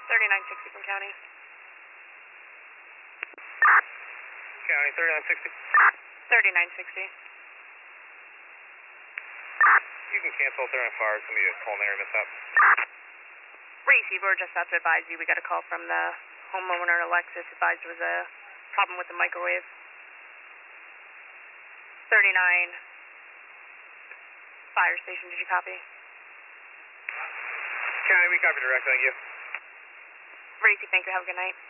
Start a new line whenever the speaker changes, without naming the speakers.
3960 from County.
County, 3960.
3960.
You can cancel 39 it's going to be a culinary mishap.
Receiver, just have to advise you, we got a call from the homeowner, Alexis, advised there was a problem with the microwave. 39, fire station, did you copy?
County, we copy direct, thank you.
Racy, thank you, have a good night.